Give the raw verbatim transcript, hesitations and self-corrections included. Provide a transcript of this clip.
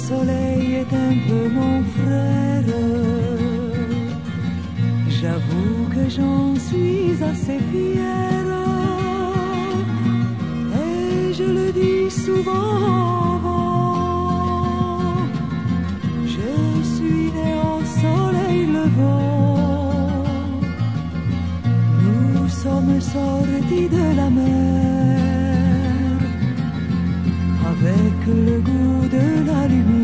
soleil est un peu mon frère. J'avoue que j'en suis assez fière. Et je le dis souvent, je suis né au soleil levant. Nous sommes sortis de la mer avec le goût de la lumière.